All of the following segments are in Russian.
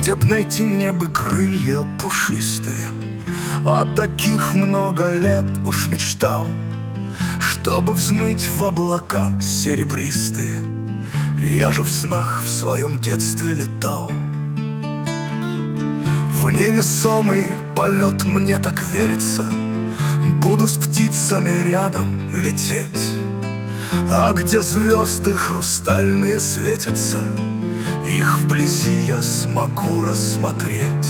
Где б найти небо крылья пушистые? О таких много лет уж мечтал, чтобы взмыть в облака серебристые. Я же в снах в своем детстве летал. В невесомый полет мне так верится, буду с птицами рядом лететь. А где звезды хрустальные светятся, их вблизи я смогу рассмотреть.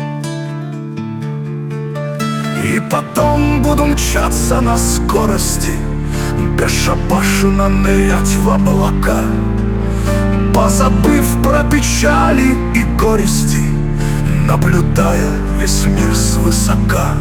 И потом буду мчаться на скорости, бесшабашно нырять в облака, позабыв про печали и горести, наблюдая весь мир свысока.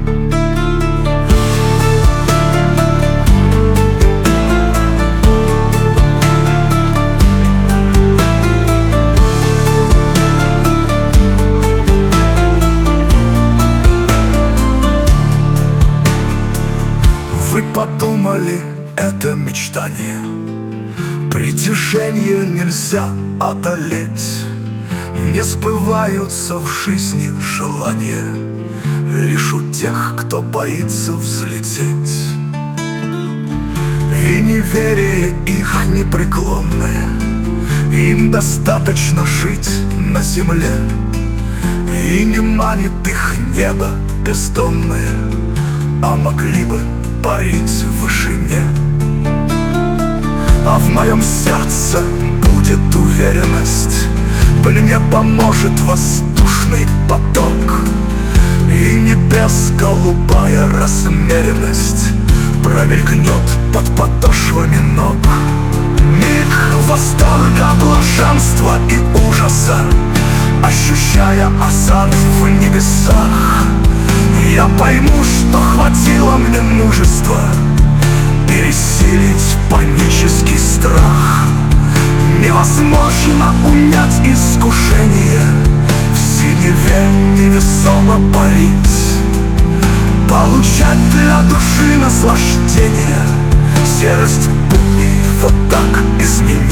Вы подумали, это мечтание, притяжение нельзя одолеть. Не сбываются в жизни желания лишь у тех, кто боится взлететь. И неверие их непреклонное, им достаточно жить на земле. И не манит их небо бездонное, а могли бы парить в вышине. А в моем сердце будет уверенность, мне поможет воздушный поток, и небес голубая размеренность промелькнет под подошвами ног. Миг восторга, блаженства и ужаса, ощущая осаду в небесах, я пойму, что хватило мне мужества пересилить панический страх. Невозможно унять искушение, в синеве невесомо парить, получать для души наслаждение, серость будней вот так изменить.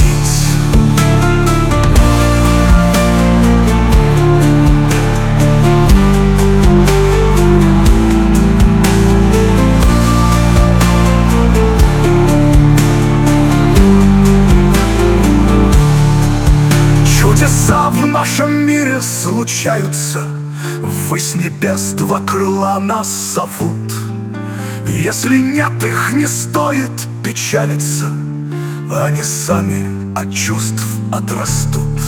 Чудеса в нашем мире случаются, ввысь небес два крыла нас зовут. Если нет их, не стоит печалиться, они сами от чувств отрастут.